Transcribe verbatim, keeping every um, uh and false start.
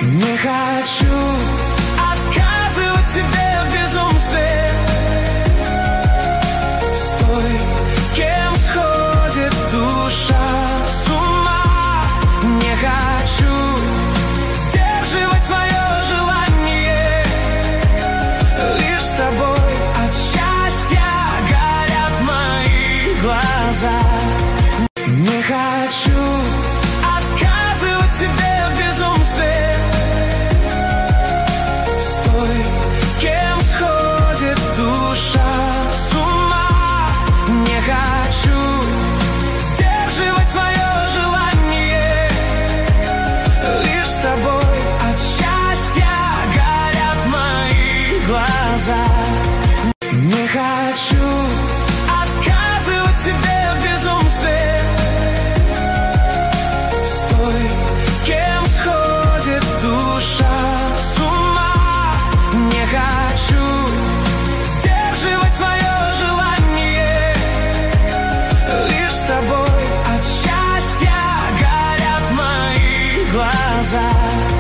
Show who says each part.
Speaker 1: Не хочу отказывать себе в безумстве. Стой, с кем сходит душа с ума. Не хочу сдерживать свое желание. Лишь с тобой от счастья горят мои глаза. Не хочу отказывать себе в безумстве. Стой, с кем сходит душа с ума. Не хочу сдерживать свое желание. Лишь с тобой от счастья горят мои глаза. Не хочу отказывать себе в безумстве. Стой, с кем сходит душа с ума. Не хочу сдерживать свое желание. Лишь с тобой от счастья горят мои глаза.